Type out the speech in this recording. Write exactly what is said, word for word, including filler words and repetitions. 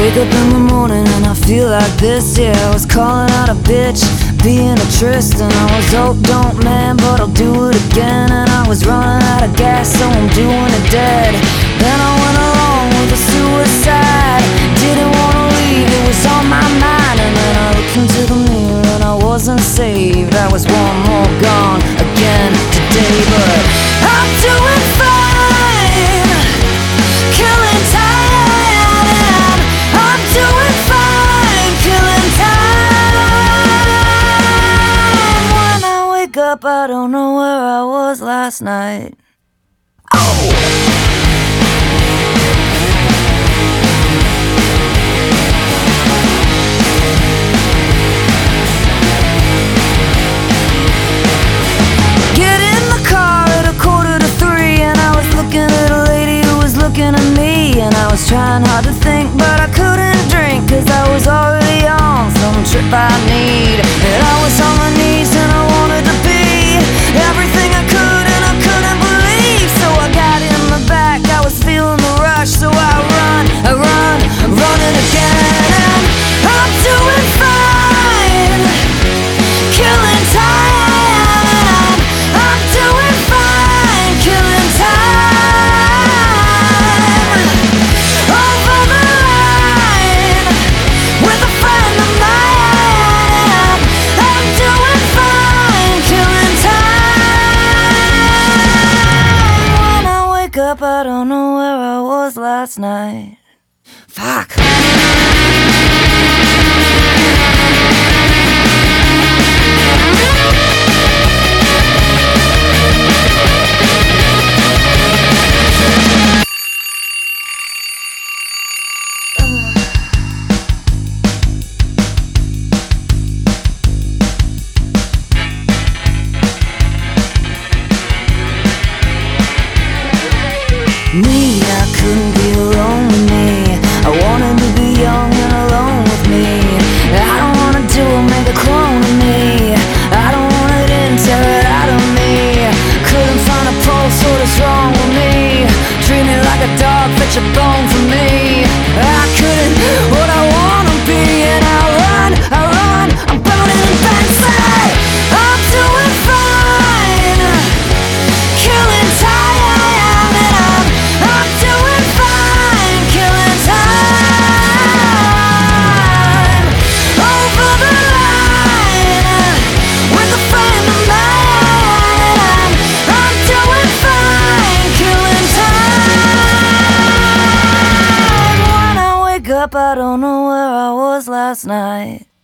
Wake up in the morning and I feel like this, yeah. I was calling out a bitch, being a Tristan. I was oh, don't man, but I'll do it again. And I was running out of gas, so I'm doing it dead. Then I went along with a suicide. Didn't wanna leave, it was on my mind. And then I looked into the mirror and I wasn't saved. I was one more gone again today, but I'm doing fine, killing time. I'm doing fine, killing time. When I wake up, I don't know where I was last night. Oh! Trying hard to think, but I couldn't drink, cause I was already on some trip I need. And I was on my knees and I wanted to be everything I could and I couldn't believe. So I got in the back, I was feeling the rush, so I run, I run, I'm running again. And I'm doing fine, killing time. I'm doing fine, killing time. Up, I don't know where I was last night. Fuck. Me, I couldn't be alone with me. I wanted to be young and alone with me. I don't wanna do it, make a clone of me. I don't want it in, tear it out of me. Couldn't find a pulse, what is wrong with me? Treat me like a dog, fetch a bone for me. I couldn't, what I wanna be. And I run, I run, I'm burning in Bensay. I'm doing fine, killing time. Up, I don't know where I was last night.